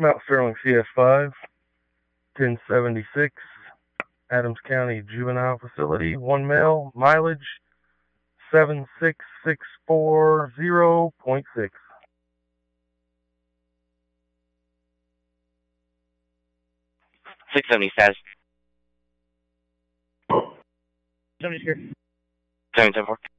Mount Sterling CS5, 1076, Adams County Juvenile Facility, 1 male, mileage 76640.6. 670 status. 70 here. 774.